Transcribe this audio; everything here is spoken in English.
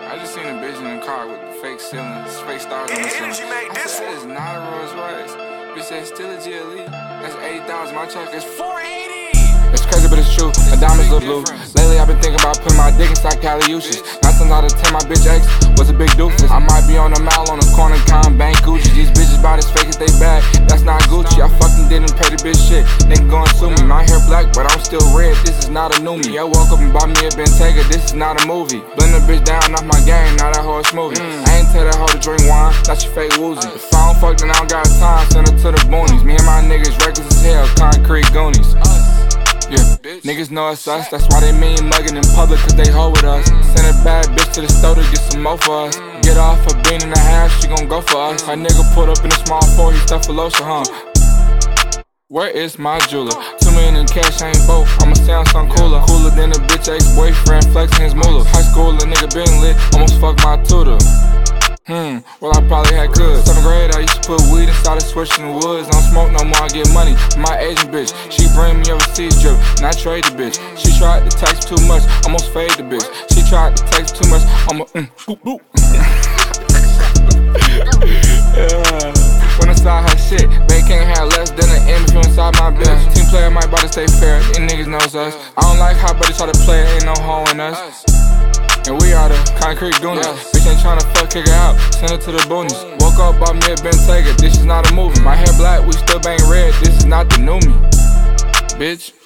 I just seen a bitch in the car with the fake ceilings, fake stars on the ceiling. I said, it's not a Rolls Royce. Bitch said, still a GLE. That's 8,000. My check is 480. It's crazy, but it's true. My diamonds look blue. Lately, I've been thinking about putting my dick inside Caliuches. 9 times out of 10, my bitch ex was a big doofus. I might be on the mall on the corner, counting bank Gucci. These bitches bout as fake as they bad. That's not Gucci. I fucking didn't pay the bitch shit. Nigga gon' sue me. My hair black, but I'm still red. This is not a new me. I woke up and bought me a Bentayga. This is not a movie. Blend the bitch down off my game. Now that hoe a smoothie. I ain't tell that hoe to drink wine. Thought she fake woozy. If I don't fuck, then I don't got time. Send her to the boonies. Me and my niggas reckless as hell. Concrete Goonies. Yeah, niggas know it's us, that's why they mean mugging in public, cause they hoe with us. Send a bad bitch to the store to get some more for us. Get off a bean and a half, she gon' go for us. Her nigga pulled up in a small 4, he stuffed a lotion, Where is my jeweler? 2 million in cash, I ain't broke, I'ma sound some cooler. Cooler than a bitch ex-boyfriend flexing his moolah. High school, a nigga been lit, almost fucked my tutor. Well I probably had good. 7th grade, I used to put weed inside a switch in the woods. Don't smoke no more, I get money. My agent bitch, she bring me overseas drip, and I trade the bitch. She tried to text too much, almost fade the bitch. She tried to text too much, almost boop boop. When inside her shit, they can't have less than an M if you inside my bitch. Team player might about to stay fair, these niggas knows us. I don't like how buddies try to play, ain't no hoe in us. And we are the concrete goonies. Bitch ain't tryna fuck, kick her out, send her to the boonies. Woke up, bought me a Bentayga, this is not a movie. My hair black, we still bang red, this is not the new me. Bitch.